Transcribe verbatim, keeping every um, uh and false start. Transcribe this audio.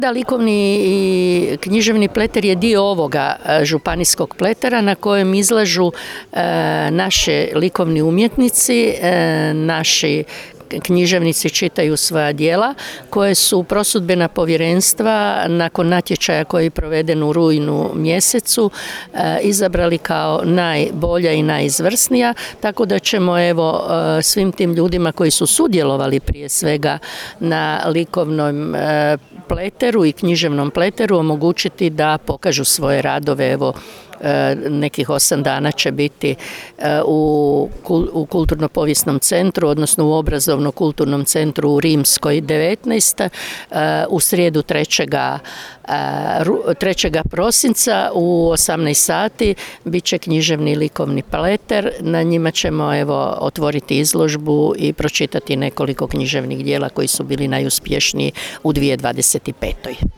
Da, likovni i književni pleter je dio ovoga županijskog pletera na kojem izlažu naši likovni umjetnici, naši književnici čitaju svoja djela koje su prosudbena povjerenstva nakon natječaja koji je proveden u rujnu mjesecu izabrali kao najbolja i najizvrsnija, tako da ćemo evo svim tim ljudima koji su sudjelovali prije svega na likovnom pleteru i književnom pleteru omogućiti da pokažu svoje radove. Evo nekih osam dana će biti u kulturno-povijesnom centru, odnosno u obrazovno-kulturnom centru u Rimskoj devetnaest. U srijedu trećeg prosinca u osamnaest sati bit će književni likovni pleter. Na njima ćemo evo otvoriti izložbu i pročitati nekoliko književnih djela koji su bili najuspješniji u dvije tisuće dvadeset pete.